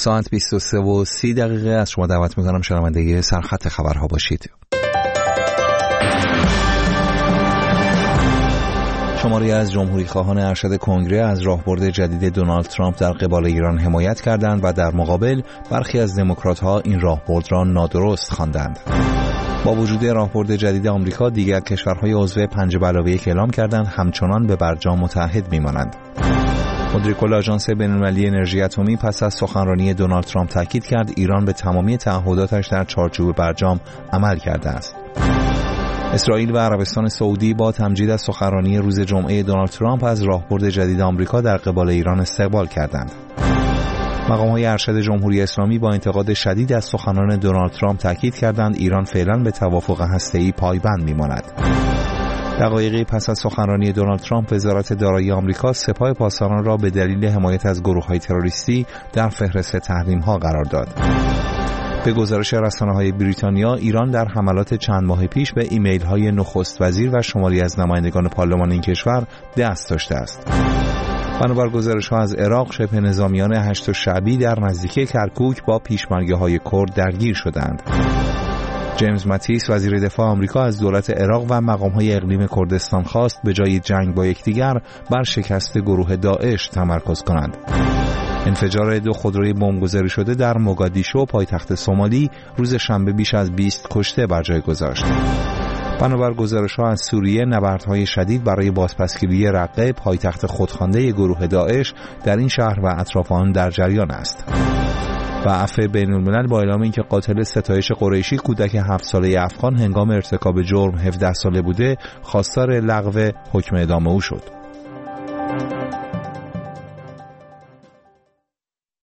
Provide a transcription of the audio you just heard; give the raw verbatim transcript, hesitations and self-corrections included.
ساعت بیست و سه و سی دقیقه از شما دعوت میکنم شنونده سرخط خبرها باشید. شماری از جمهوری خواهان ارشد کنگره از راهبرد جدید دونالد ترامپ در قبال ایران حمایت کردند و در مقابل برخی از دموکرات‌ها این راهبرد را نادرست خواندند. با وجود راهبرد جدید آمریکا، دیگر کشورهای عضو پنج به علاوه یک اعلام کردند همچنان به برجام متحد می‌مانند. مدیر کل آژانس بین‌المللی انرژی اتمی پس از سخنرانی دونالد ترامپ تاکید کرد ایران به تمامی تعهداتش در چارچوب برجام عمل کرده است. اسرائیل و عربستان سعودی با تمجید از سخنرانی روز جمعه دونالد ترامپ از راهبرد جدید آمریکا در قبال ایران استقبال کردند. مقام‌های ارشد جمهوری اسلامی با انتقاد شدید از سخنان دونالد ترامپ تاکید کردند ایران فعلا به توافق هسته‌ای پایبند می‌ماند. دقایقی پس از سخنرانی دونالد ترامپ، وزارت دارایی آمریکا سپاه پاسداران را به دلیل حمایت از گروه‌های تروریستی در فهرست تحریم‌ها قرار داد. به گزارش رسانه‌های بریتانیا، ایران در حملات چند ماه پیش به ایمیل‌های نخست وزیر و شماری از نمایندگان پارلمان این کشور دست داشته است. بنابر گزارش‌ها از عراق، شبه نظامیان هشت شعبی در نزدیکی کرکوک با پیشمرگه‌های کرد درگیر شدند. جیمز ماتیس، وزیر دفاع آمریکا، از دولت عراق و مقام‌های اقلیم کردستان خواست به جای جنگ با یکدیگر بر شکست گروه داعش تمرکز کنند. انفجار دو خودروی بمبگذاری شده در موگادیشو، پایتخت سومالی، روز شنبه بیش از بیست کشته بر جای گذاشت. بنابر گزارش‌ها از سوریه، نبردهای شدید برای بازپسگیری رقه، پایتخت خودخوانده گروه داعش، در این شهر و اطراف آن در جریان است. و عفو بین‌الملل با اعلام اینکه قاتل ستایش قریشی، کودک هفت ساله افغان، هنگام ارتکاب جرم هفده ساله بوده، خواستار لغو حکم اعدام او شد.